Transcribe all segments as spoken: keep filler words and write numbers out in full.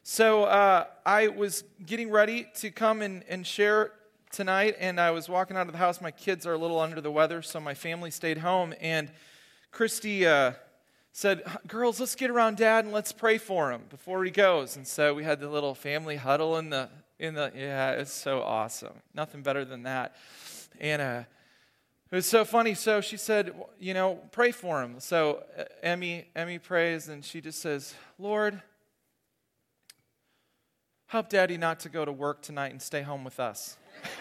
So uh, I was getting ready to come and, and share tonight, and I was walking out of the house. My kids are a little under the weather, so my family stayed home. And Christy uh, said, "Girls, let's get around Dad and let's pray for him before he goes." And so we had the little family huddle in the in the. Yeah, it's so awesome. Nothing better than that. And uh, it was so funny. So she said, "You know, pray for him." So uh, Emmy Emmy prays, and she just says, "Lord, help Daddy not to go to work tonight and stay home with us."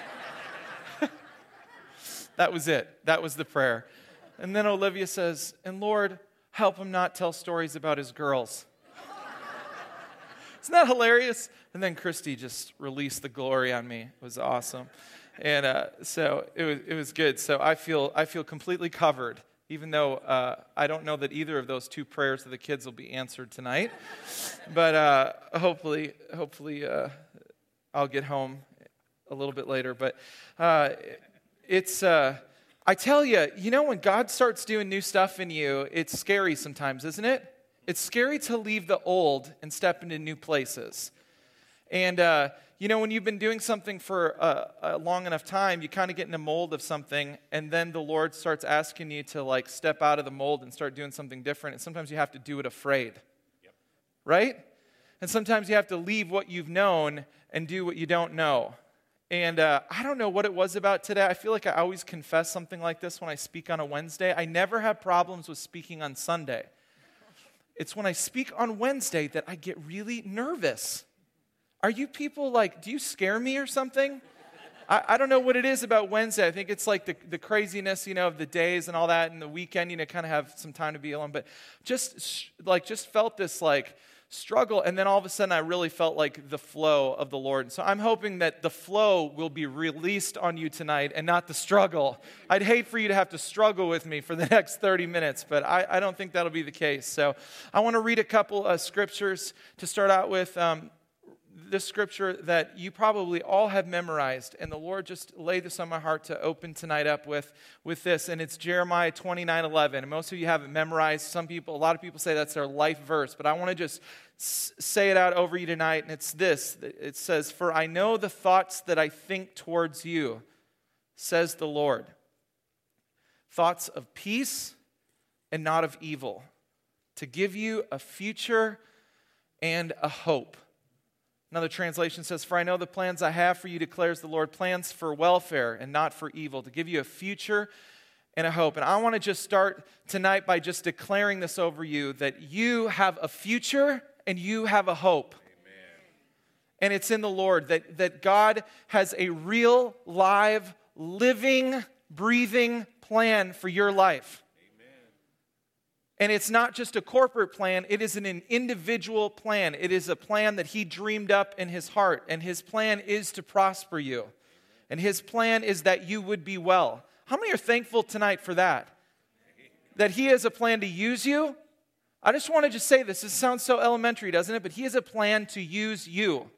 That was it. That was the prayer. And then Olivia says, "And Lord, help him not tell stories about his girls." Isn't that hilarious? And then Christy just released the glory on me. It was awesome. And uh, so it was it was good. So I feel I feel completely covered, even though uh, I don't know that either of those two prayers of the kids will be answered tonight. But uh, hopefully, hopefully uh, I'll get home a little bit later. But uh, it's, uh, I tell you, you know, when God starts doing new stuff in you, it's scary sometimes, isn't it? It's scary to leave the old and step into new places. And, uh, you know, when you've been doing something for a, a long enough time, you kind of get in a mold of something, and then the Lord starts asking you to, like, step out of the mold and start doing something different, and sometimes you have to do it afraid, yep. Right? And sometimes you have to leave what you've known and do what you don't know. And uh, I don't know what it was about today. I feel like I always confess something like this when I speak on a Wednesday. I never have problems with speaking on Sunday. It's when I speak on Wednesday that I get really nervous. Are you people like, do you scare me or something? I, I don't know what it is about Wednesday. I think it's like the, the craziness, you know, of the days and all that, and the weekend, you know, kind of have some time to be alone. But just like, just felt this like struggle, and then all of a sudden I really felt like the flow of the Lord. And so I'm hoping that the flow will be released on you tonight and not the struggle. I'd hate for you to have to struggle with me for the next thirty minutes, but I, I don't think that'll be the case. So I want to read a couple of scriptures to start out with. Um, this scripture that you probably all have memorized, and the Lord just laid this on my heart to open tonight up with, with this, and it's Jeremiah twenty-nine eleven. And most of you have it memorized. Some people, a lot of people say that's their life verse, but I want to just s- say it out over you tonight, and it's this. It says, "For I know the thoughts that I think towards you, says the Lord, thoughts of peace and not of evil, to give you a future and a hope." Another translation says, "For I know the plans I have for you, declares the Lord, plans for welfare and not for evil, to give you a future and a hope." And I want to just start tonight by just declaring this over you, that you have a future and you have a hope. Amen. And it's in the Lord, that, that God has a real, live, living, breathing plan for your life. And it's not just a corporate plan, it is an individual plan. It is a plan that He dreamed up in His heart. And His plan is to prosper you. And His plan is that you would be well. How many are thankful tonight for that? That He has a plan to use you? I just want to just say this. This sounds so elementary, doesn't it? But He has a plan to use you.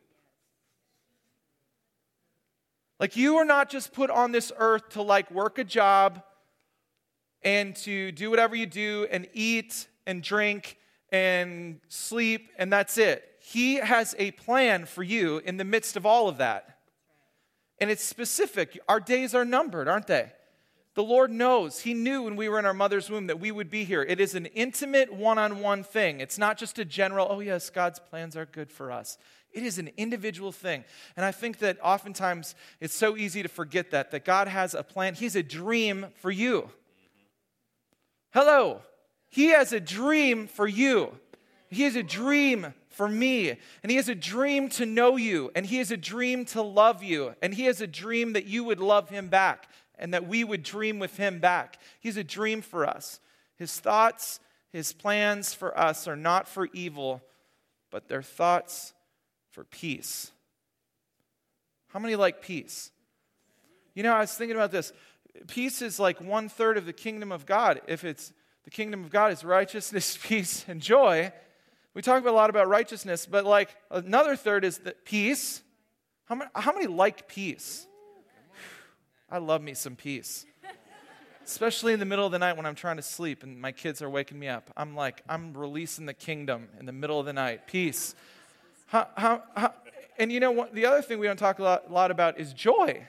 Like, you are not just put on this earth to, like, work a job and to do whatever you do and eat and drink and sleep, and that's it. He has a plan for you in the midst of all of that. And it's specific. Our days are numbered, aren't they? The Lord knows. He knew when we were in our mother's womb that we would be here. It is an intimate one-on-one thing. It's not just a general, oh yes, God's plans are good for us. It is an individual thing. And I think that oftentimes it's so easy to forget that, that God has a plan. He has a dream for you. Hello. He has a dream for you. He has a dream for me. And He has a dream to know you. And He has a dream to love you. And He has a dream that you would love Him back. And that we would dream with Him back. He has a dream for us. His thoughts, His plans for us are not for evil, but they're thoughts for peace. How many like peace? You know, I was thinking about this. Peace is like one third of the kingdom of God. If it's the kingdom of God is righteousness, peace, and joy. We talk a lot about righteousness, but like another third is the peace. How many, how many like peace? I love me some peace. Especially in the middle of the night when I'm trying to sleep and my kids are waking me up. I'm like, I'm releasing the kingdom in the middle of the night. Peace. How, how, how, and you know what? The other thing we don't talk a lot, a lot about is joy.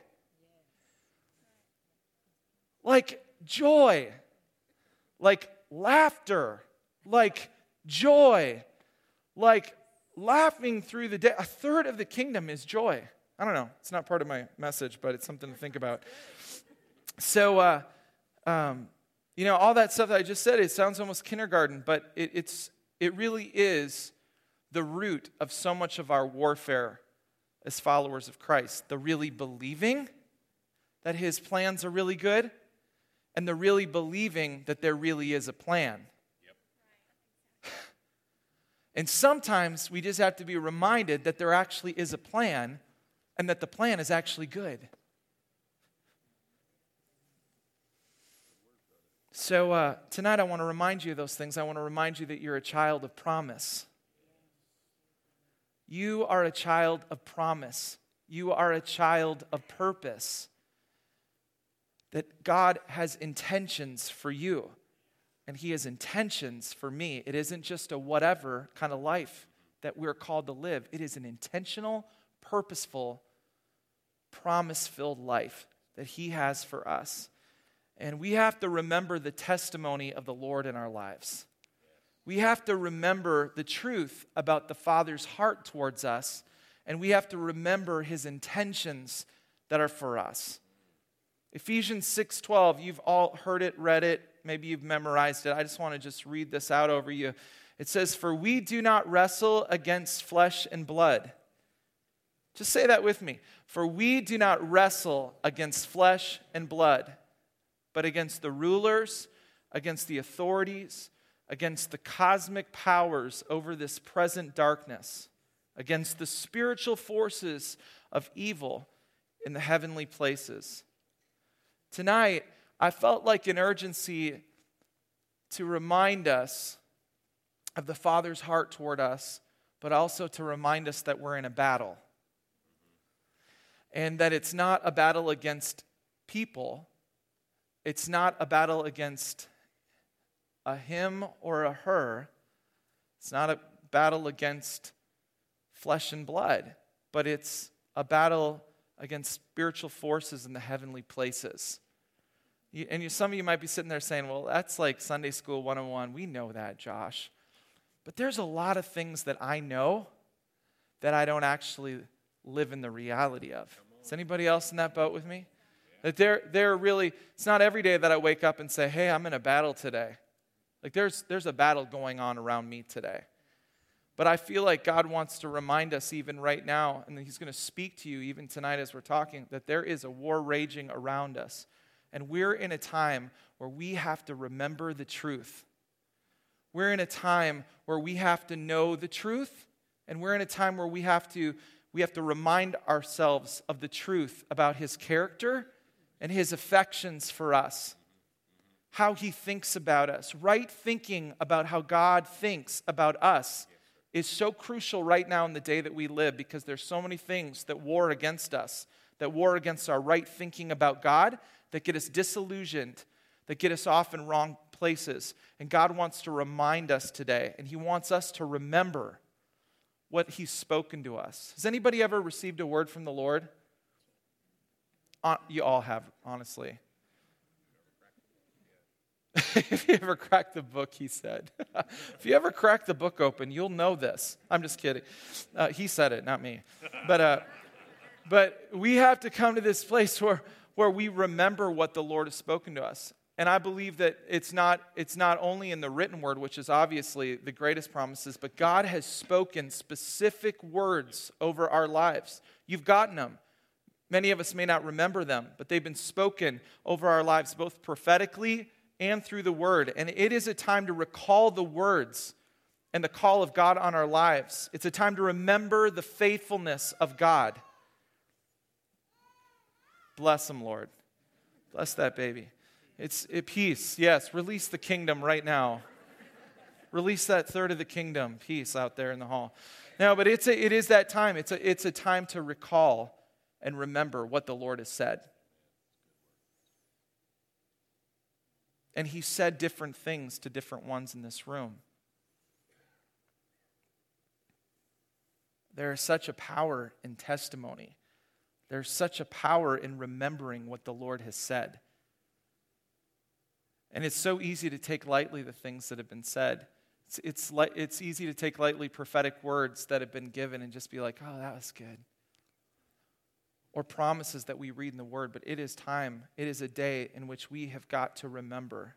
Like joy, like laughter, like joy, like laughing through the day. A third of the kingdom is joy. I don't know. It's not part of my message, but it's something to think about. So, uh, um, you know, all that stuff that I just said, it sounds almost kindergarten, but it, it's it really is the root of so much of our warfare as followers of Christ. The really believing that his plans are really good, and the really believing that there really is a plan. Yep. And sometimes we just have to be reminded that there actually is a plan, and that the plan is actually good. So uh, tonight I want to remind you of those things. I want to remind you that you're a child of promise. You are a child of promise. You are a child of purpose. That God has intentions for you, and he has intentions for me. It isn't just a whatever kind of life that we're called to live. It is an intentional, purposeful, promise-filled life that he has for us. And we have to remember the testimony of the Lord in our lives. We have to remember the truth about the Father's heart towards us, and we have to remember his intentions that are for us. Ephesians six twelve, you've all heard it, read it, maybe you've memorized it. I just want to just read this out over you. It says, "For we do not wrestle against flesh and blood." Just say that with me. "For we do not wrestle against flesh and blood, but against the rulers, against the authorities, against the cosmic powers over this present darkness, against the spiritual forces of evil in the heavenly places." Tonight, I felt like an urgency to remind us of the Father's heart toward us, but also to remind us that we're in a battle. And that it's not a battle against people. It's not a battle against a him or a her. It's not a battle against flesh and blood, but it's a battle against spiritual forces in the heavenly places. You, and you, some of you might be sitting there saying, well, that's like Sunday School one oh one. We know that, Josh. But there's a lot of things that I know that I don't actually live in the reality of. Is anybody else in that boat with me? That they're, they're really, it's not every day that I wake up and say, hey, I'm in a battle today. Like there's, there's a battle going on around me today. But I feel like God wants to remind us even right now, and he's going to speak to you even tonight as we're talking, that there is a war raging around us. And we're in a time where we have to remember the truth. We're in a time where we have to know the truth, and we're in a time where we have to, we have to remind ourselves of the truth about his character and his affections for us, how he thinks about us. Right thinking about how God thinks about us is so crucial right now in the day that we live, because there's so many things that war against us, that war against our right thinking about God, that get us disillusioned, that get us off in wrong places. And God wants to remind us today, and he wants us to remember what he's spoken to us. Has anybody ever received a word from the Lord? You all have, honestly. If you ever crack the book, he said. If you ever crack the book open, you'll know this. I'm just kidding. Uh, he said it, not me. But uh, but we have to come to this place where, where we remember what the Lord has spoken to us. And I believe that it's not, it's not only in the written word, which is obviously the greatest promises, but God has spoken specific words over our lives. You've gotten them. Many of us may not remember them, but they've been spoken over our lives, both prophetically and through the word. And it is a time to recall the words and the call of God on our lives. It's a time to remember the faithfulness of God. Bless him, Lord. Bless that baby. It's it, peace. Yes, release the kingdom right now. Release that third of the kingdom, peace out there in the hall. No, but it's a, it is that time. It's a, it's a time to recall and remember what the Lord has said. And he said different things to different ones in this room. There is such a power in testimony. There's such a power in remembering what the Lord has said. And it's so easy to take lightly the things that have been said. It's, it's, li- it's easy to take lightly prophetic words that have been given and just be like, oh, that was good. Or promises that we read in the Word. But it is time, it is a day in which we have got to remember.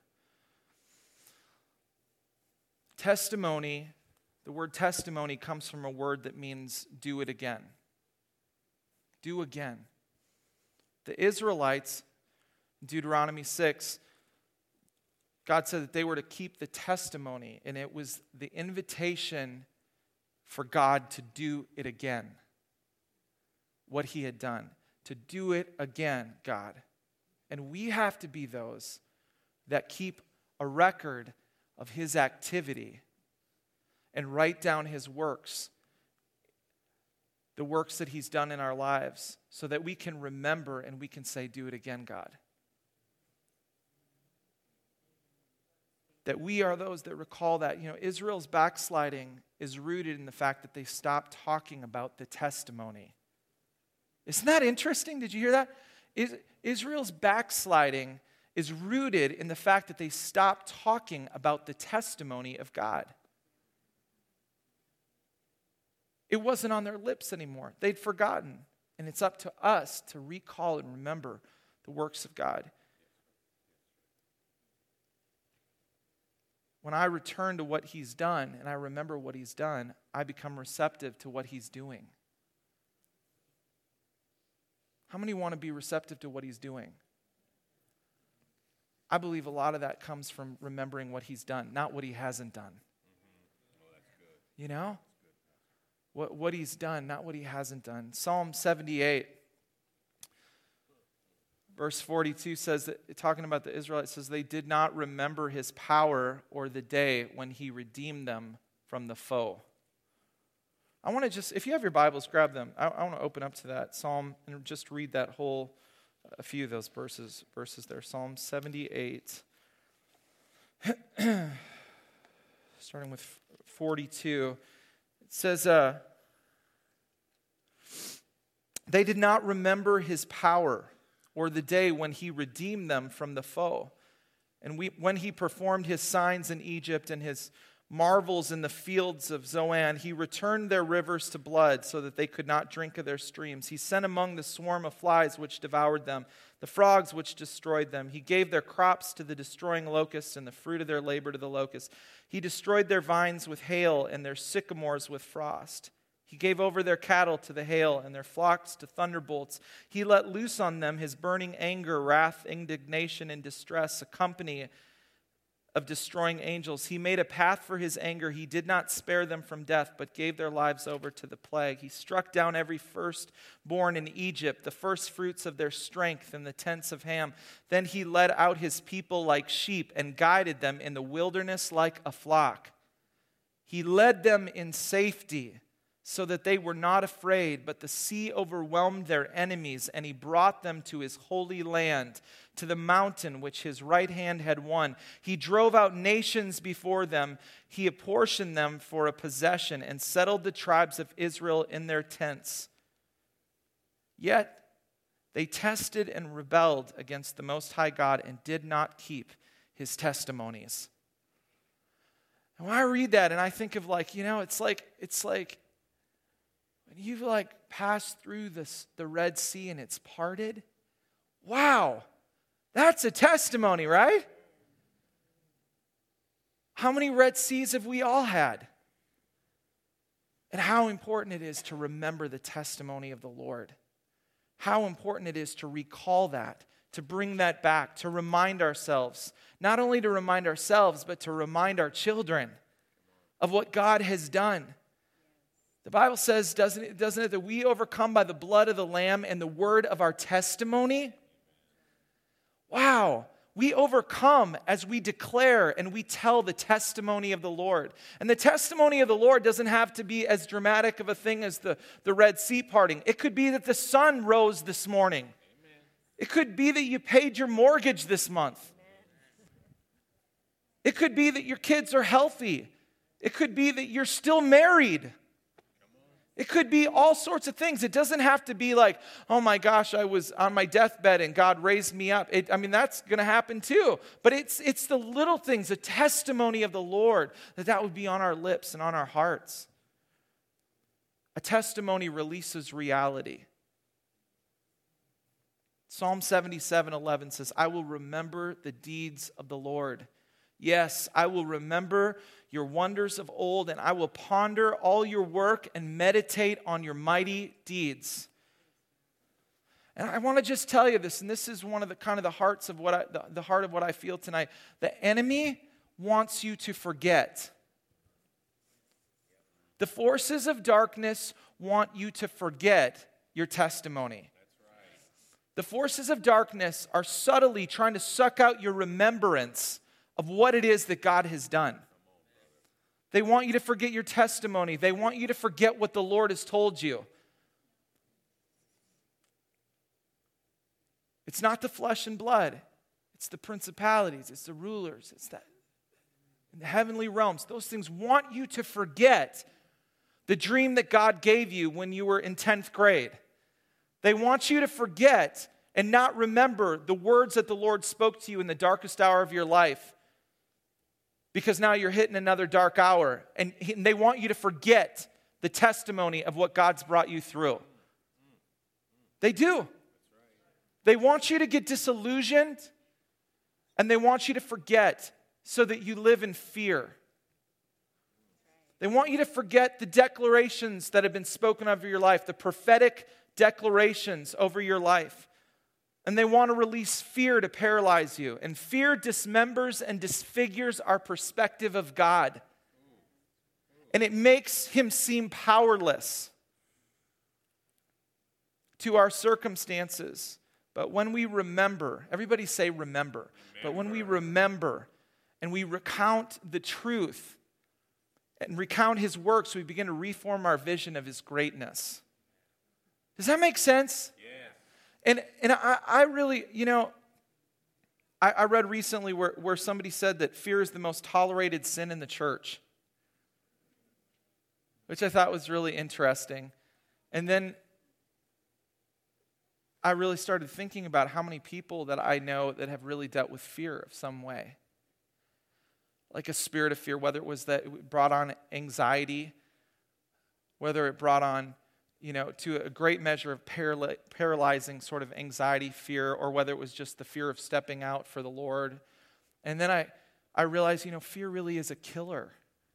Testimony, the word testimony comes from a word that means do it again. Do again. The Israelites, Deuteronomy six, God said that they were to keep the testimony, and it was the invitation for God to do it again. What he had done. To do it again, God. And we have to be those that keep a record of his activity and write down his works, the works that he's done in our lives, so that we can remember and we can say, do it again, God. That we are those that recall that. You know, Israel's backsliding is rooted in the fact that they stopped talking about the testimony. Isn't that interesting? Did you hear that? Is, Israel's backsliding is rooted in the fact that they stopped talking about the testimony of God. It wasn't on their lips anymore. They'd forgotten. And it's up to us to recall and remember the works of God. When I return to what he's done and I remember what he's done, I become receptive to what he's doing. How many want to be receptive to what he's doing? I believe a lot of that comes from remembering what he's done, not what he hasn't done. Mm-hmm. Oh, that's good. You know? What, what he's done, not what he hasn't done. Psalm seventy-eight, verse forty-two says, that, talking about the Israelites, says, they did not remember his power or the day when he redeemed them from the foe. I want to just, if you have your Bibles, grab them. I, I want to open up to that Psalm and just read that whole, a few of those verses, verses there. Psalm seventy-eight, starting with forty-two. It says, uh, they did not remember his power or the day when he redeemed them from the foe. And we, when he performed his signs in Egypt and his marvels in the fields of Zoan, he returned their rivers to blood so that they could not drink of their streams. He sent among the swarm of flies which devoured them, the frogs which destroyed them. He gave their crops to the destroying locusts and the fruit of their labor to the locusts. He destroyed their vines with hail and their sycamores with frost. He gave over their cattle to the hail and their flocks to thunderbolts. He let loose on them his burning anger, wrath, indignation, and distress, a company of destroying angels. He made a path for his anger. He did not spare them from death, but gave their lives over to the plague. He struck down every firstborn in Egypt, the first fruits of their strength in the tents of Ham. Then he led out his people like sheep and guided them in the wilderness like a flock. He led them in safety so that they were not afraid, but the sea overwhelmed their enemies, and he brought them to his holy land, to the mountain which his right hand had won. He drove out nations before them. He apportioned them for a possession and settled the tribes of Israel in their tents. Yet they tested and rebelled against the Most High God and did not keep his testimonies. And when I read that and I think of like, you know, it's like, it's like, when you've like passed through this, the Red Sea and it's parted, wow, that's a testimony, right? How many Red Seas have we all had? And how important it is to remember the testimony of the Lord. How important it is to recall that, to bring that back, to remind ourselves, not only to remind ourselves, but to remind our children of what God has done. The Bible says, doesn't it, doesn't it, that we overcome by the blood of the Lamb and the word of our testimony? Wow. We overcome as we declare and we tell the testimony of the Lord. And the testimony of the Lord doesn't have to be as dramatic of a thing as the, the Red Sea parting. It could be that the sun rose this morning. Amen. It could be that you paid your mortgage this month. Amen. It could be that your kids are healthy. It could be that you're still married. It could be all sorts of things. It doesn't have to be like, oh my gosh, I was on my deathbed and God raised me up. It, I mean, that's going to happen too. But it's, it's the little things, the testimony of the Lord, that that would be on our lips and on our hearts. A testimony releases reality. Psalm seventy-seven eleven says, I will remember the deeds of the Lord. Yes, I will remember your wonders of old, and I will ponder all your work and meditate on your mighty deeds. And I want to just tell you this, and this is one of the kind of the hearts of what I, the, the heart of what I feel tonight. The enemy wants you to forget. The forces of darkness want you to forget your testimony. The forces of darkness are subtly trying to suck out your remembrance of what it is that God has done. They want you to forget your testimony. They want you to forget what the Lord has told you. It's not the flesh and blood. It's the principalities. It's the rulers. It's that in the heavenly realms. Those things want you to forget the dream that God gave you when you were in tenth grade. They want you to forget and not remember the words that the Lord spoke to you in the darkest hour of your life, because now you're hitting another dark hour. And they want you to forget the testimony of what God's brought you through. They do. They want you to get disillusioned, and they want you to forget so that you live in fear. They want you to forget the declarations that have been spoken over your life, the prophetic declarations over your life. And they want to release fear to paralyze you. And fear dismembers and disfigures our perspective of God. And it makes him seem powerless to our circumstances. But when we remember, everybody say remember. remember. But when we remember and we recount the truth and recount his works, we begin to reform our vision of his greatness. Does that make sense? Yeah. And and I, I really, you know, I, I read recently where, where somebody said that fear is the most tolerated sin in the church, which I thought was really interesting. And then I really started thinking about how many people that I know that have really dealt with fear of some way. Like a spirit of fear, whether it was that it brought on anxiety, whether it brought on, you know, to a great measure of paral- paralyzing sort of anxiety, fear, or whether it was just the fear of stepping out for the Lord. And then I, I realized, you know, fear really is a killer.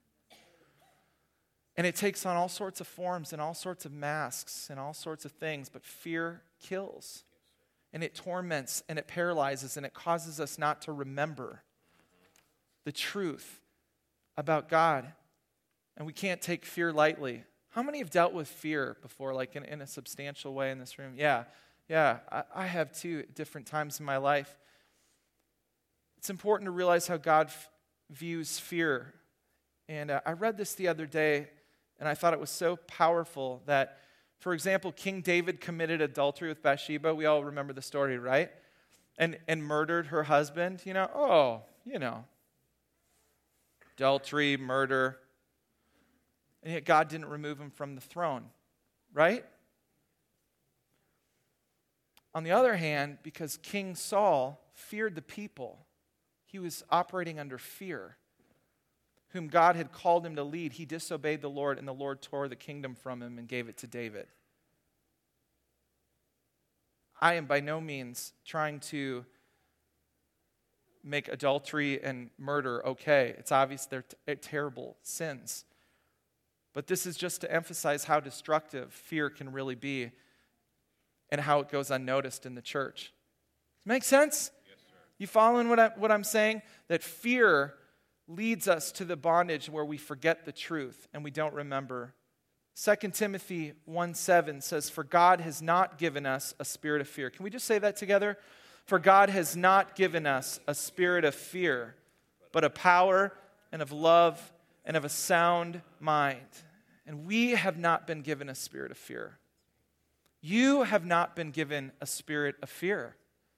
And it takes on all sorts of forms and all sorts of masks and all sorts of things, but fear kills. And it torments and it paralyzes and it causes us not to remember the truth about God. And we can't take fear lightly. How many have dealt with fear before, like in, in a substantial way in this room? Yeah, yeah, I, I have too at different times in my life. It's important to realize how God f- views fear. And uh, I read this the other day, and I thought it was so powerful that, for example, King David committed adultery with Bathsheba. We all remember the story, right? And, and murdered her husband. You know, oh, you know, adultery, murder. And yet God didn't remove him from the throne, right? On the other hand, because King Saul feared the people, he was operating under fear, whom God had called him to lead. He disobeyed the Lord, and the Lord tore the kingdom from him and gave it to David. I am by no means trying to make adultery and murder okay. It's obvious they're t- terrible sins. But this is just to emphasize how destructive fear can really be and how it goes unnoticed in the church. Does it make sense? Yes, sir. You following what, I, what I'm saying? That fear leads us to the bondage where we forget the truth and we don't remember. Second Timothy one seven says, "For God has not given us a spirit of fear." Can we just say that together? For God has not given us a spirit of fear, but of power and of love and of a sound mind. And we have not been given a spirit of fear. You have not been given a spirit of fear.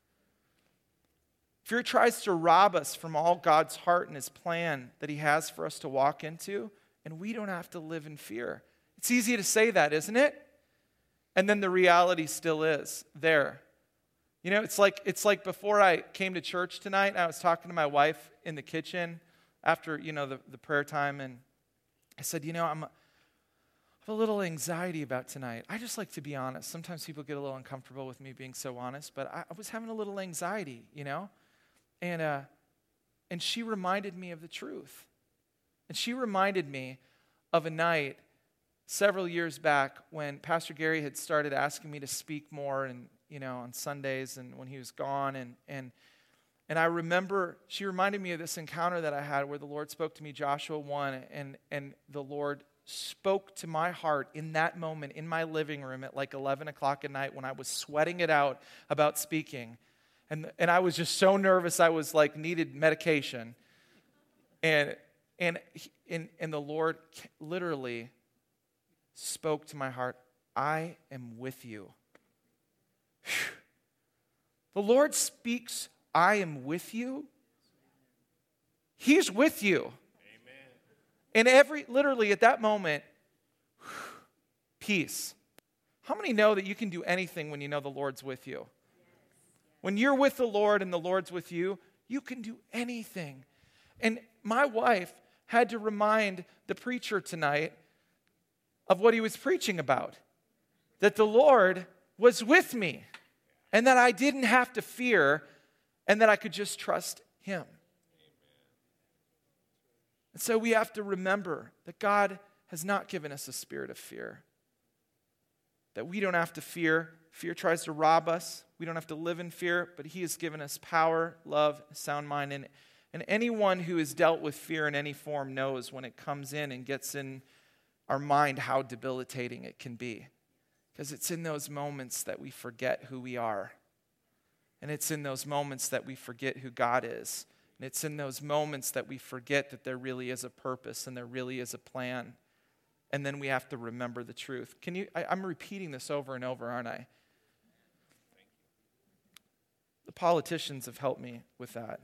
Fear tries to rob us from all God's heart and his plan that he has for us to walk into, and we don't have to live in fear. It's easy to say that, isn't it? And then the reality still is there. You know, it's like it's like before I came to church tonight, I was talking to my wife in the kitchen after, you know, the, the prayer time, and I said, you know, I'm I have a little anxiety about tonight. I just like to be honest. Sometimes people get a little uncomfortable with me being so honest, but I, I was having a little anxiety, you know? And uh, and she reminded me of the truth. And she reminded me of a night several years back when Pastor Gary had started asking me to speak more and, you know, on Sundays and when he was gone. And and and I remember she reminded me of this encounter that I had where the Lord spoke to me, Joshua one, and and the Lord spoke to my heart in that moment in my living room at like eleven o'clock at night when I was sweating it out about speaking. And and I was just so nervous I was like needed medication. And and and, and the Lord literally spoke to my heart, I am with you. Whew. The Lord speaks, I am with you. He's with you. And every, literally at that moment, peace. How many know that you can do anything when you know the Lord's with you? When you're with the Lord and the Lord's with you, you can do anything. And my wife had to remind the preacher tonight of what he was preaching about. That the Lord was with me. And that I didn't have to fear. And that I could just trust him. And so we have to remember that God has not given us a spirit of fear. That we don't have to fear. Fear tries to rob us. We don't have to live in fear, but he has given us power, love, sound mind. And, and anyone who has dealt with fear in any form knows when it comes in and gets in our mind how debilitating it can be. Because it's in those moments that we forget who we are. And it's in those moments that we forget who God is. And it's in those moments that we forget that there really is a purpose and there really is a plan. And then we have to remember the truth. Can you? I, I'm repeating this over and over, aren't I? The politicians have helped me with that.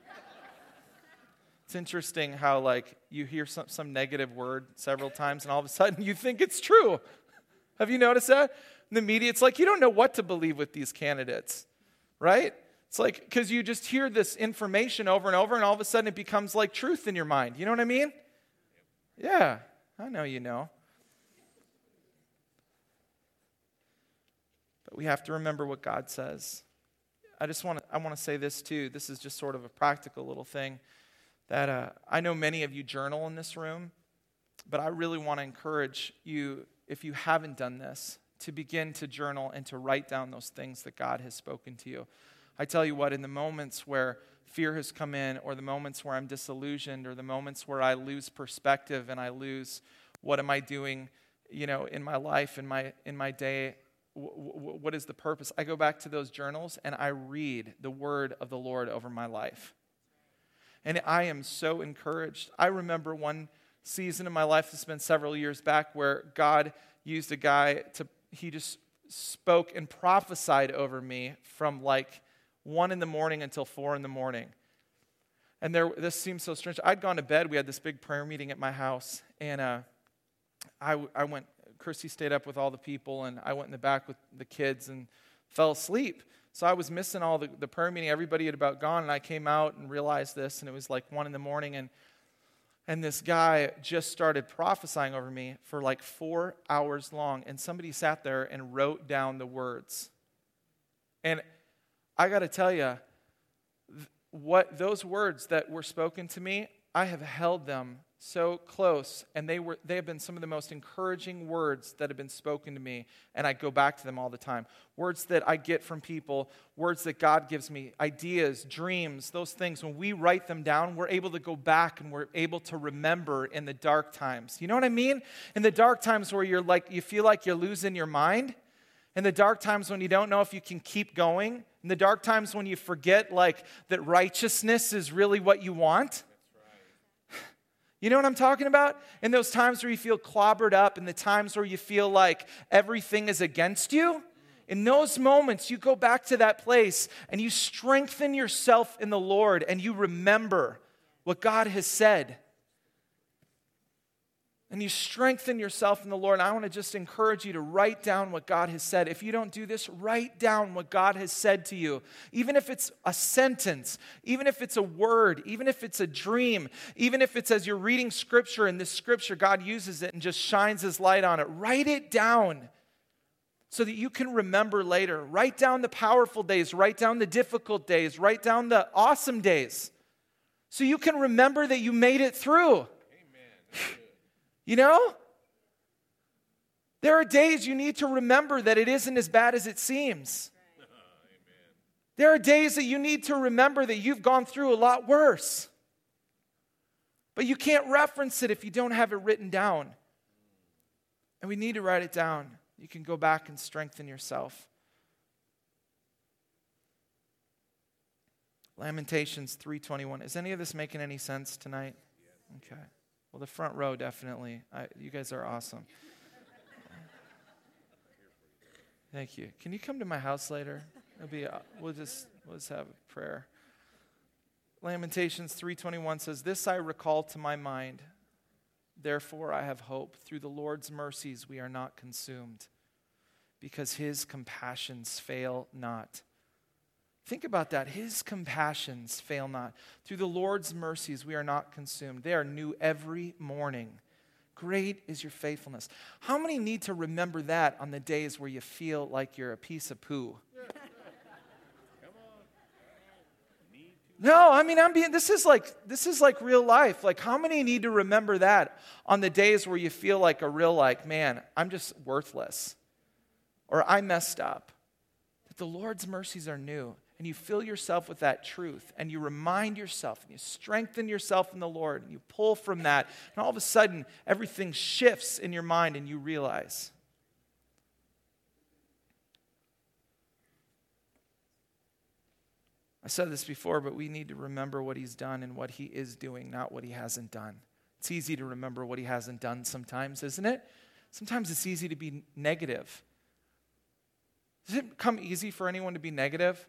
It's interesting how, like, you hear some, some negative word several times and all of a sudden you think it's true. Have you noticed that? In the media, it's like you don't know what to believe with these candidates, right? It's like, because you just hear this information over and over, and all of a sudden it becomes like truth in your mind. You know what I mean? Yeah, I know you know. But we have to remember what God says. I just want to, I want to say this too. This is just sort of a practical little thing that uh, I know many of you journal in this room, but I really want to encourage you, if you haven't done this, to begin to journal and to write down those things that God has spoken to you. I tell you what, in the moments where fear has come in, or the moments where I'm disillusioned, or the moments where I lose perspective and I lose what am I doing, you know, in my life, in my in my day, w- w- what is the purpose? I go back to those journals and I read the word of the Lord over my life. And I am so encouraged. I remember one season in my life, it's been several years back, where God used a guy to, he just spoke and prophesied over me from like one in the morning until four in the morning. And there, this seems so strange. I'd gone to bed. We had this big prayer meeting at my house. And uh, I, I went, Christy stayed up with all the people. And I went in the back with the kids and fell asleep. So I was missing all the, the prayer meeting. Everybody had about gone. And I came out and realized this. And it was like one in the morning. And, and this guy just started prophesying over me for like four hours long. And somebody sat there and wrote down the words. And I got to tell you, what those words that were spoken to me, I have held them so close, and they were they have been some of the most encouraging words that have been spoken to me, and I go back to them all the time. Words that I get from people, words that God gives me, ideas, dreams, those things. When we write them down, we're able to go back and we're able to remember in the dark times. You know what I mean? In the dark times where you're like you feel like you're losing your mind. In the dark times when you don't know if you can keep going. In the dark times when you forget like that righteousness is really what you want. That's right. You know what I'm talking about? In those times where you feel clobbered up, in the times where you feel like everything is against you. In those moments, you go back to that place and you strengthen yourself in the Lord and you remember what God has said. and you strengthen yourself in the Lord. And I want to just encourage you to write down what God has said. If you don't do this, write down what God has said to you. Even if it's a sentence, even if it's a word, even if it's a dream, even if it's as you're reading Scripture and this Scripture, God uses it and just shines His light on it. Write it down so that you can remember later. Write down the powerful days. Write down the difficult days. Write down the awesome days so you can remember that you made it through. Amen. You know? There are days you need to remember that it isn't as bad as it seems. There are days that you need to remember that you've gone through a lot worse. But you can't reference it if you don't have it written down. And we need to write it down. You can go back and strengthen yourself. Lamentations three twenty-one. Is any of this making any sense tonight? Okay. Well, the front row, definitely. I, you guys are awesome. Thank you. Can you come to my house later? It'll be. Uh, we'll just we'll just have a prayer. Lamentations three twenty-one says, "This I recall to my mind. Therefore I have hope. Through the Lord's mercies we are not consumed, because His compassions fail not." Think about that. His compassions fail not. Through the Lord's mercies we are not consumed. They are new every morning. Great is your faithfulness. How many need to remember that on the days where you feel like you're a piece of poo? No, I mean, I'm being, this is like, this is like real life. Like, how many need to remember that on the days where you feel like a real, like, man, I'm just worthless, or I messed up? That the Lord's mercies are new. And you fill yourself with that truth, and you remind yourself, and you strengthen yourself in the Lord, and you pull from that, and all of a sudden, everything shifts in your mind, and you realize. I said this before, but we need to remember what He's done and what He is doing, not what He hasn't done. It's easy to remember what He hasn't done sometimes, isn't it? Sometimes it's easy to be negative. Does it come easy for anyone to be negative?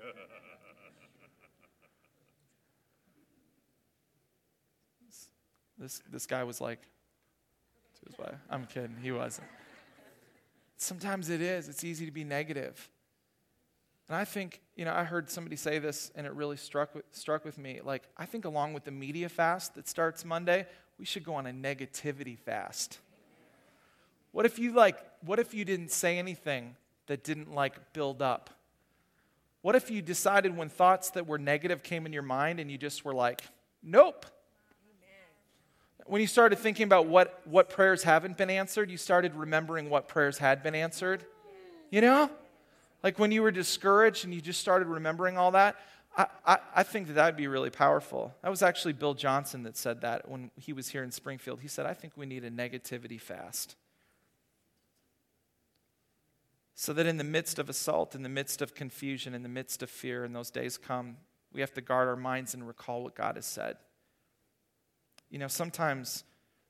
This this guy was like, I'm kidding, he wasn't. Sometimes it is. It's easy to be negative. And I think, you know, I heard somebody say this, and it really struck with, struck with me. Like, I think along with the media fast that starts Monday, we should go on a negativity fast. What if you like? What if you didn't say anything that didn't like build up? What if you decided when thoughts that were negative came in your mind, and you just were like, nope? When you started thinking about what, what prayers haven't been answered, you started remembering what prayers had been answered. You know? Like when you were discouraged and you just started remembering all that. I, I, I think that that would be really powerful. That was actually Bill Johnson that said that when he was here in Springfield. He said, I think we need a negativity fast. So that in the midst of assault, in the midst of confusion, in the midst of fear, and those days come, we have to guard our minds and recall what God has said. You know, sometimes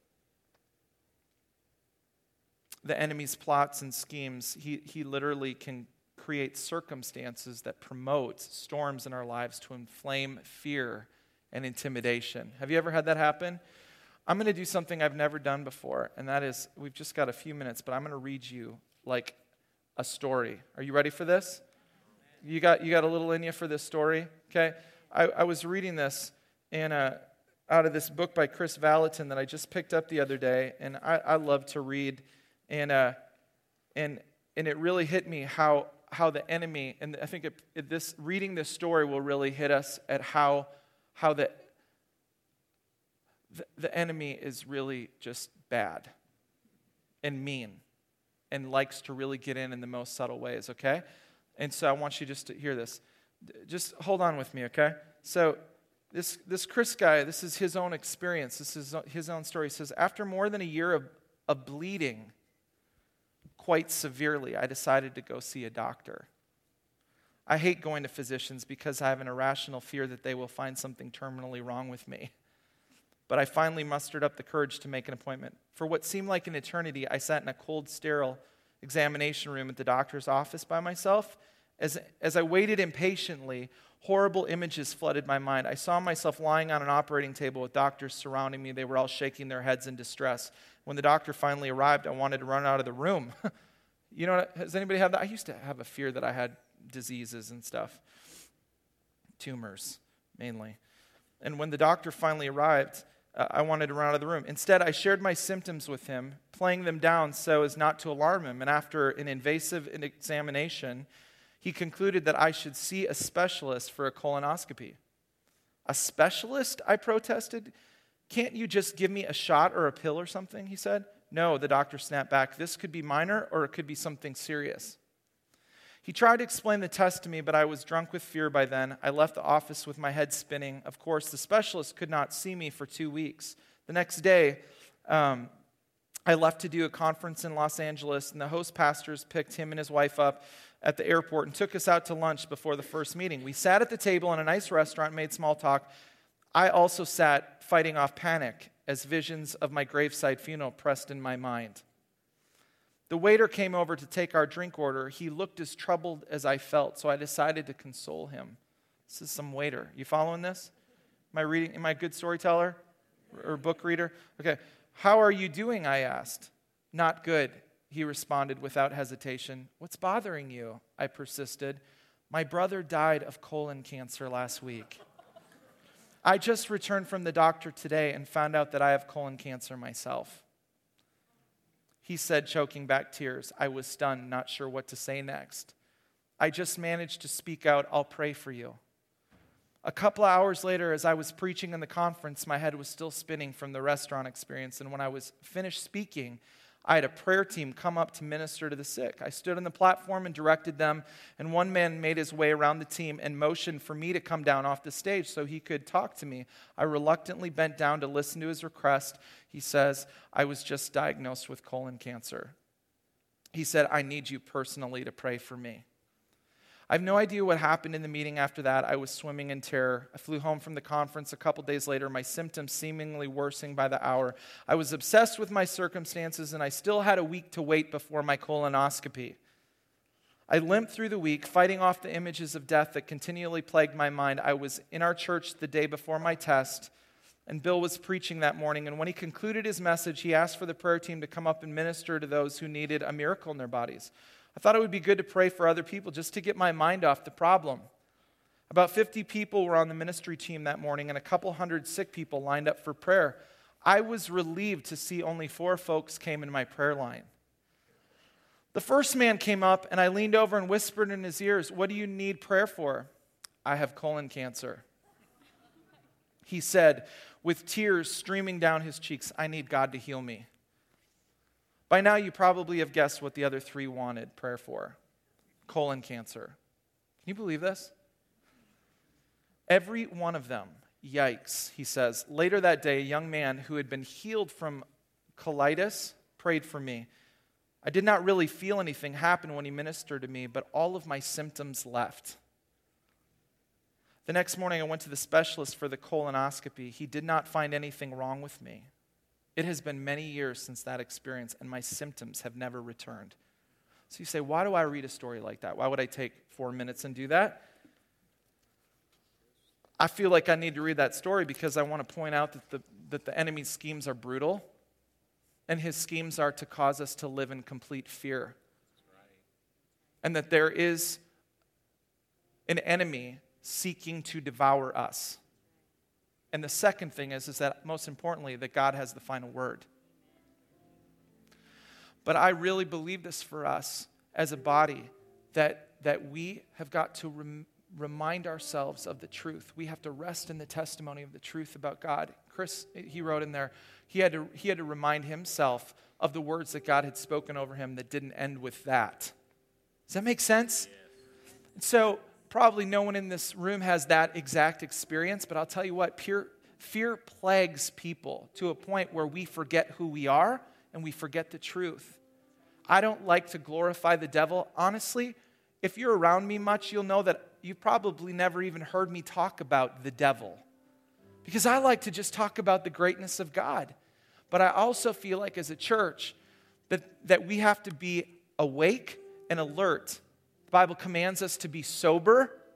the enemy's plots and schemes, he, he literally can create circumstances that promote storms in our lives to inflame fear and intimidation. Have you ever had that happen? I'm going to do something I've never done before, and that is, we've just got a few minutes, but I'm going to read you like a story. Are you ready for this? You got you got a little in you for this story? Okay. I, I was reading this in a out of this book by Chris Valentin that I just picked up the other day, and I, I love to read, and uh, and and it really hit me how how the enemy, and I think it, it, this reading this story will really hit us at how how the, the the enemy is really just bad and mean, and likes to really get in in the most subtle ways. Okay, and so I want you just to hear this. Just hold on with me, okay? So. This this Chris guy, this is his own experience. This is his own story. He says, after more than a year of, of bleeding quite severely, I decided to go see a doctor. I hate going to physicians because I have an irrational fear that they will find something terminally wrong with me. But I finally mustered up the courage to make an appointment. For what seemed like an eternity, I sat in a cold, sterile examination room at the doctor's office by myself. As, as I waited impatiently, Horrible images flooded my mind. I saw myself lying on an operating table with doctors surrounding me. They were all shaking their heads in distress. When the doctor finally arrived, I wanted to run out of the room. You know, has anybody had that? I used to have a fear that I had diseases and stuff. Tumors, mainly. And when the doctor finally arrived, uh, I wanted to run out of the room. Instead, I shared my symptoms with him, playing them down so as not to alarm him. And after an invasive examination, he concluded that I should see a specialist for a colonoscopy. A specialist? I protested. Can't you just give me a shot or a pill or something, he said. No, the doctor snapped back. This could be minor or it could be something serious. He tried to explain the test to me, but I was drunk with fear by then. I left the office with my head spinning. Of course, the specialist could not see me for two weeks. The next day, um, I left to do a conference in Los Angeles, and the host pastors picked him and his wife up at the airport and took us out to lunch before the first meeting. We sat at the table in a nice restaurant and made small talk. I also sat fighting off panic as visions of my graveside funeral pressed in my mind. The waiter came over to take our drink order. He looked as troubled as I felt, so I decided to console him. This is some waiter. You following this? Am I reading? Am I a good storyteller or book reader? Okay. How are you doing, I asked. Not good, he responded without hesitation. What's bothering you? I persisted. My brother died of colon cancer last week. I just returned from the doctor today and found out that I have colon cancer myself. He said, choking back tears. I was stunned, not sure what to say next. I just managed to speak out, I'll pray for you. A couple of hours later, as I was preaching in the conference, my head was still spinning from the restaurant experience, and when I was finished speaking, I had a prayer team come up to minister to the sick. I stood on the platform and directed them, and one man made his way around the team and motioned for me to come down off the stage so he could talk to me. I reluctantly bent down to listen to his request. He says, I was just diagnosed with colon cancer. He said, I need you personally to pray for me. I have no idea what happened in the meeting after that. I was swimming in terror. I flew home from the conference a couple days later, my symptoms seemingly worsening by the hour. I was obsessed with my circumstances, and I still had a week to wait before my colonoscopy. I limped through the week, fighting off the images of death that continually plagued my mind. I was in our church the day before my test, and Bill was preaching that morning, and when he concluded his message, he asked for the prayer team to come up and minister to those who needed a miracle in their bodies. I thought it would be good to pray for other people just to get my mind off the problem. About fifty people were on the ministry team that morning, and a couple hundred sick people lined up for prayer. I was relieved to see only four folks came in my prayer line. The first man came up, and I leaned over and whispered in his ears, what do you need prayer for? I have colon cancer. He said, with tears streaming down his cheeks, I need God to heal me. By now, you probably have guessed what the other three wanted prayer for. Colon cancer. Can you believe this? Every one of them, yikes, he says. Later that day, a young man who had been healed from colitis prayed for me. I did not really feel anything happen when he ministered to me, but all of my symptoms left. The next morning, I went to the specialist for the colonoscopy. He did not find anything wrong with me. It has been many years since that experience, and my symptoms have never returned. So you say, why do I read a story like that? Why would I take four minutes and do that? I feel like I need to read that story because I want to point out that the, that the enemy's schemes are brutal, and his schemes are to cause us to live in complete fear. And that there is an enemy seeking to devour us. And the second thing is, is that, most importantly, that God has the final word. But I really believe this for us as a body, that, that we have got to rem- remind ourselves of the truth. We have to rest in the testimony of the truth about God. Chris, he wrote in there, he had to, he had to remind himself of the words that God had spoken over him that didn't end with that. Does that make sense? Yes. So, probably no one in this room has that exact experience, but I'll tell you what, pure, fear plagues people to a point where we forget who we are and we forget the truth. I don't like to glorify the devil. Honestly, if you're around me much, you'll know that you've probably never even heard me talk about the devil. Because I like to just talk about the greatness of God. But I also feel like as a church that, that we have to be awake and alert. The Bible commands us to be sober,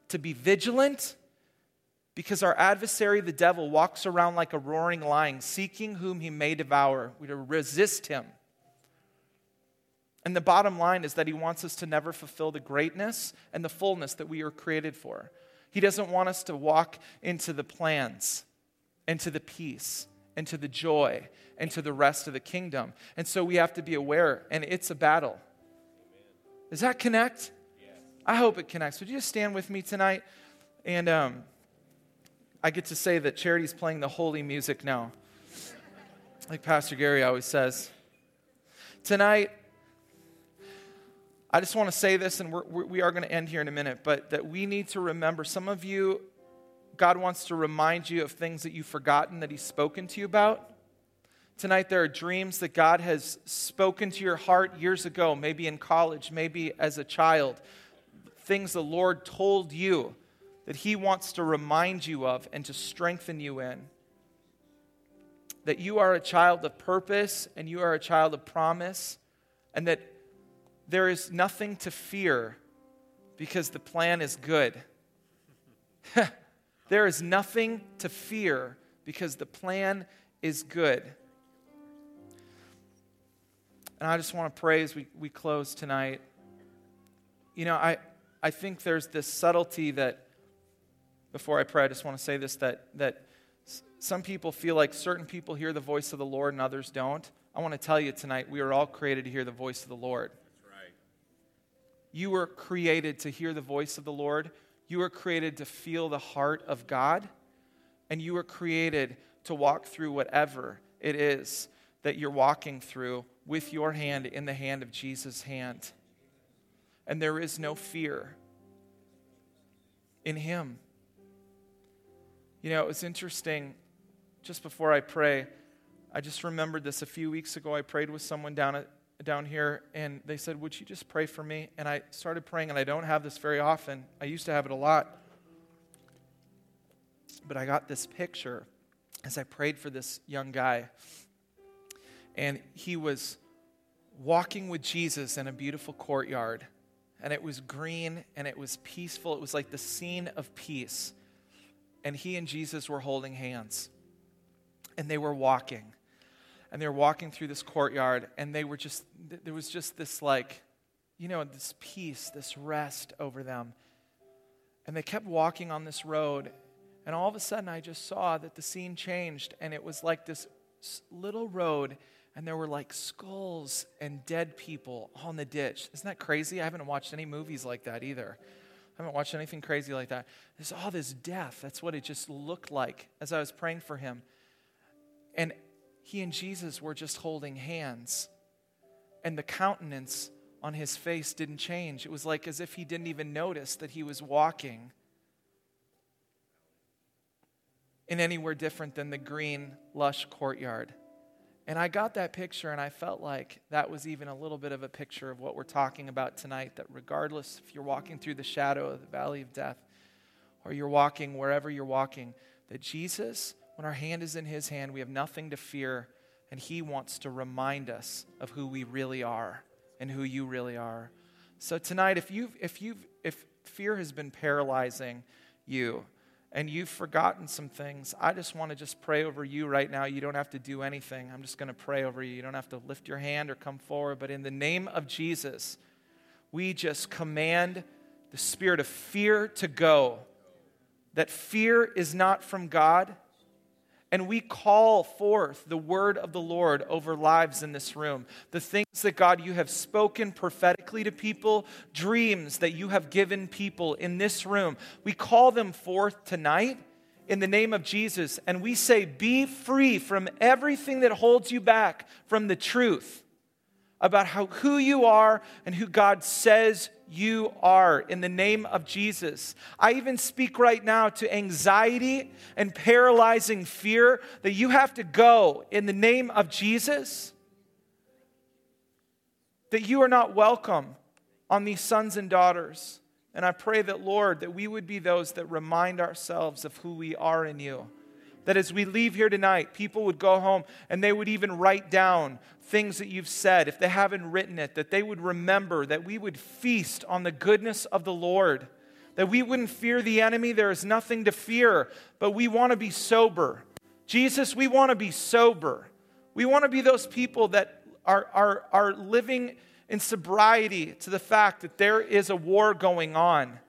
to be vigilant, because our adversary, the devil, walks around like a roaring lion, seeking whom he may devour. We're to resist him. And the bottom line is that he wants us to never fulfill the greatness and the fullness that we were created for. He doesn't want us to walk into the plans, into the peace, into the joy, into the rest of the kingdom. And so we have to be aware, and it's a battle. Does that connect? Yes. I hope it connects. Would you just stand with me tonight? And um, I get to say that Charity's playing the holy music now, like Pastor Gary always says. Tonight, I just want to say this, and we're, we are going to end here in a minute, but that we need to remember, some of you, God wants to remind you of things that you've forgotten that he's spoken to you about. Tonight, there are dreams that God has spoken to your heart years ago, maybe in college, maybe as a child, things the Lord told you that he wants to remind you of and to strengthen you in. That you are a child of purpose and you are a child of promise, and that there is nothing to fear because the plan is good. There is nothing to fear because the plan is good. And I just want to pray as we, we close tonight. You know, I, I think there's this subtlety that, before I pray, I just want to say this, that, that some people feel like certain people hear the voice of the Lord and others don't. I want to tell you tonight, we are all created to hear the voice of the Lord. You were created to hear the voice of the Lord. You were created to feel the heart of God. And you were created to walk through whatever it is that you're walking through with your hand in the hand of Jesus' hand. And there is no fear in him. You know, it was interesting, just before I pray, I just remembered this a few weeks ago. I prayed with someone down at down here, and they said, would you just pray for me? And I started praying, and I don't have this very often. I used to have it a lot. But I got this picture as I prayed for this young guy. And he was walking with Jesus in a beautiful courtyard. And it was green, and it was peaceful. It was like the scene of peace. And he and Jesus were holding hands. And they were walking. And they were walking through this courtyard, and they were just, there was just this like, you know, this peace, this rest over them. And they kept walking on this road, and all of a sudden I just saw that the scene changed, and it was like this little road, and there were like skulls and dead people on the ditch. Isn't that crazy? I haven't watched any movies like that either. I haven't watched anything crazy like that. There's all this death. That's what it just looked like as I was praying for him. And he and Jesus were just holding hands. And the countenance on his face didn't change. It was like as if he didn't even notice that he was walking in anywhere different than the green, lush courtyard. And I got that picture, and I felt like that was even a little bit of a picture of what we're talking about tonight, that regardless if you're walking through the shadow of the valley of death or you're walking wherever you're walking, that Jesus, when our hand is in his hand, we have nothing to fear, and he wants to remind us of who we really are and who you really are. So tonight, if you've, if you've, if fear has been paralyzing you and you've forgotten some things, I just want to just pray over you right now. You don't have to do anything. I'm just going to pray over you. You don't have to lift your hand or come forward, but in the name of Jesus, we just command the spirit of fear to go. That fear is not from God. And we call forth the word of the Lord over lives in this room. The things that, God, you have spoken prophetically to people, dreams that you have given people in this room. We call them forth tonight in the name of Jesus. And we say, be free from everything that holds you back from the truth about how, who you are and who God says you are, in the name of Jesus. I even speak right now to anxiety and paralyzing fear that you have to go in the name of Jesus. That you are not welcome on these sons and daughters. And I pray that, Lord, that we would be those that remind ourselves of who we are in you. That as we leave here tonight, people would go home and they would even write down things that you've said. If they haven't written it, that they would remember, that we would feast on the goodness of the Lord. that we wouldn't fear the enemy. There is nothing to fear, but we want to be sober. Jesus, we want to be sober. We want to be those people that are, are, are living in sobriety to the fact that there is a war going on.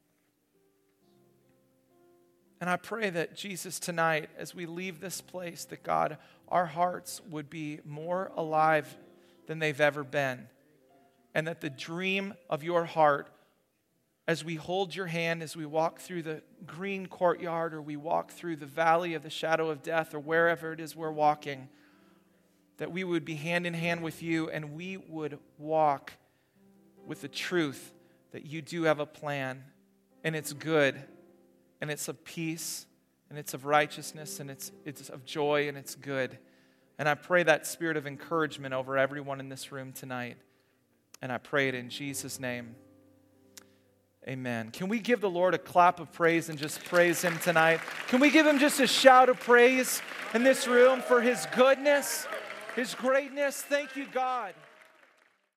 And I pray that, Jesus, tonight, as we leave this place, that God, our hearts would be more alive than they've ever been. And that the dream of your heart, as we hold your hand, as we walk through the green courtyard, or we walk through the valley of the shadow of death, or wherever it is we're walking, that we would be hand in hand with you, and we would walk with the truth that you do have a plan, and it's good, and it's of peace, and it's of righteousness, and it's, it's of joy, and it's good. And I pray that spirit of encouragement over everyone in this room tonight. And I pray it in Jesus' name. Amen. Can we give the Lord a clap of praise and just praise Him tonight? Can we give Him just a shout of praise in this room for His goodness, His greatness? Thank you, God.